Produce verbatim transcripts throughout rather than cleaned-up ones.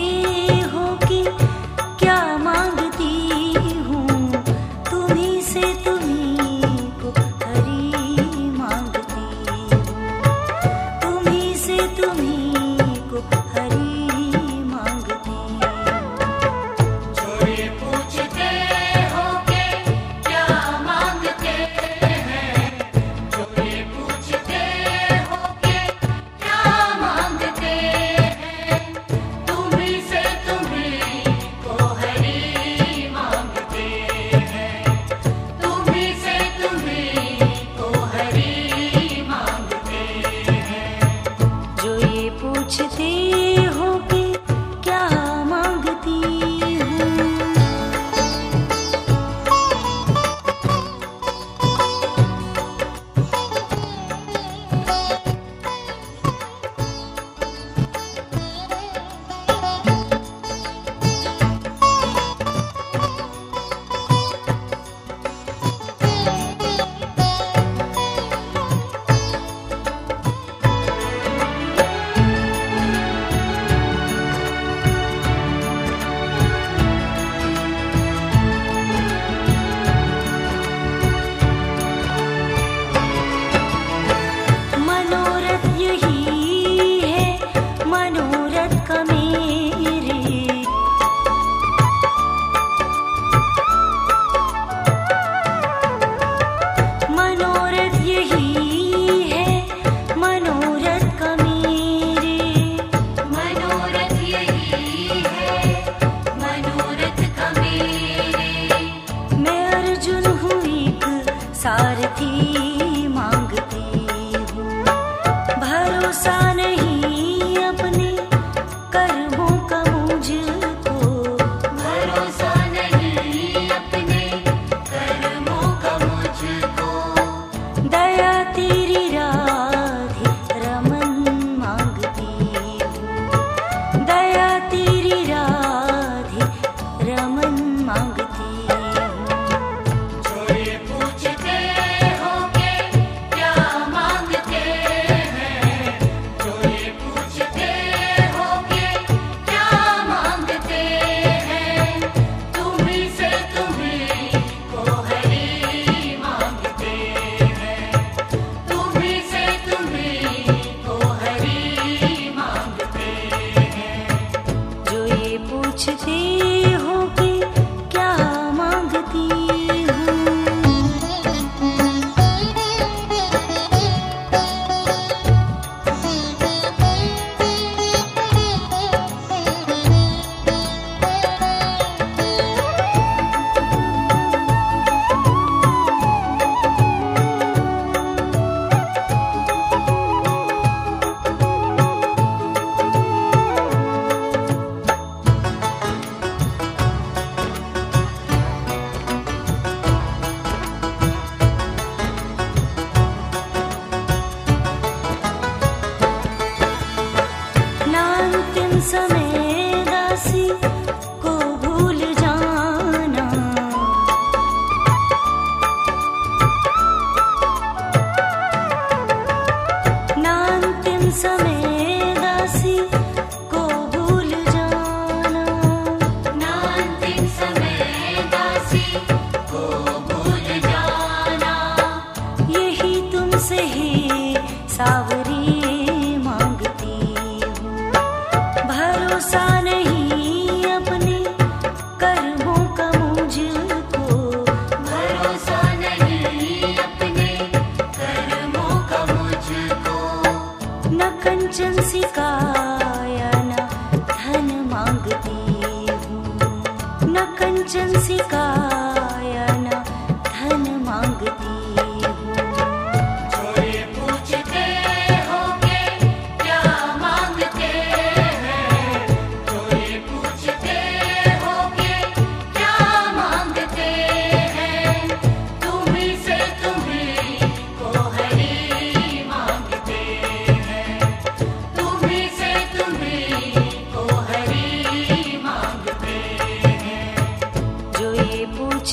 हो कि क्या मांगती हूँ, तुम्हीं से तुम्हीं को हरी मांगती हूँ, तुम्हीं से तुम्हीं को हरी मांगती हूँ। जो ये पूछते हो कि क्या मांगते हैं, जो ये पूछते हो कि क्या मांगते हैं, तुम्हीं से तुम्हीं को हरी मांगते हैं, तुम्हीं से तुम्हीं को हरी मांगते हैं। जो ये पूछते हो कि क्या मांगती हूँ। मनोरथ यही है मनोरथ का मेरे, मनोरथ यही है मनोरथ का मेरे, मनोरथ यही है मनोरथ का मेरे। मैं अर्जुन हूँ एक सारथी मांगती हूँ, भरोसा नहीं अपने कर्मों का मुझको, भरोसा नहीं अपने कर्मों का मुझको। दया तेरी राधे रमन मांगती हूँ, दया तेरी राधे रमन मांगती हूँ। जो ये पूछते हो कि क्या मांगते हैं, जो ये पूछते हो कि क्या मांगते हैं, तुम्हीं से तुम्हीं को हरी मांगते हैं, तुम्हीं से तुम्हीं को हरी मांगते हैं। जो ये पूछते हो कि क्या मांगती हूँ। ना अंतिम समय दासी को भूल जाना, ना अंतिम समय दासी को भूल जाना, ना अंतिम समय दासी को भूल जाना। यही तुमसे ही सावरी मांगती हूँ, भरोसा नहीं अपने कर्मों का मुझको, भरोसा नहीं अपने कर्मों का मुझको। न कंचन सिकाया न धन मांगती हूँ, न कंचन सिकाया न धन मांगती हूँ। जो ये पूछते हो कि क्या मांगते हैं, जो ये पूछते हो कि क्या मांगते हैं, तुम्हीं से तुम्हीं को हरी मांगते हैं, तुम्हीं से तुम्हीं को हरी मांगते हैं। जो ये पूछ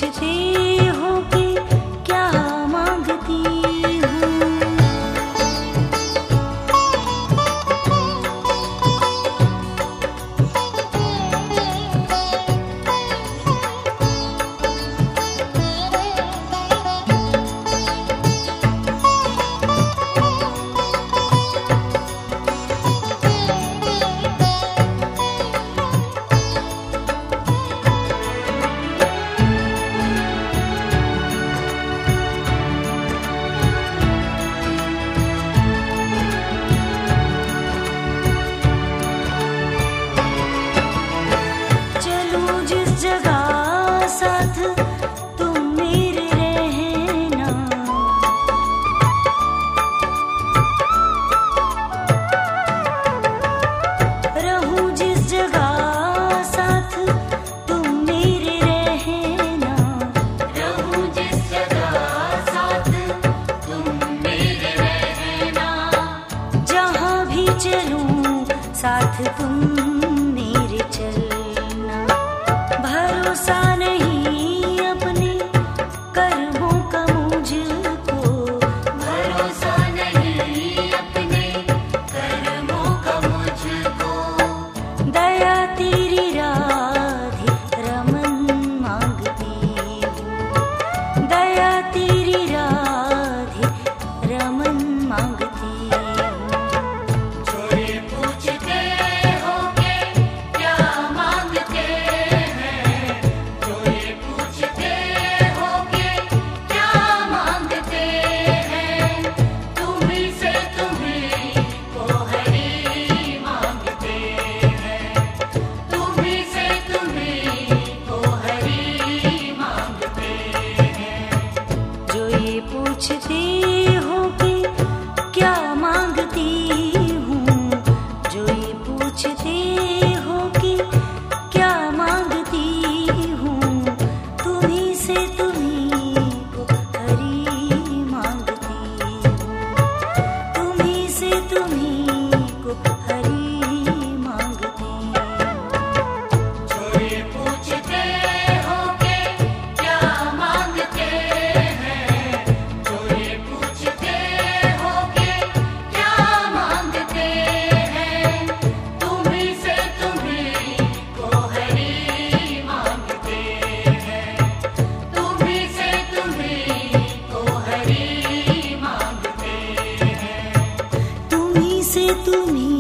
तुम्ही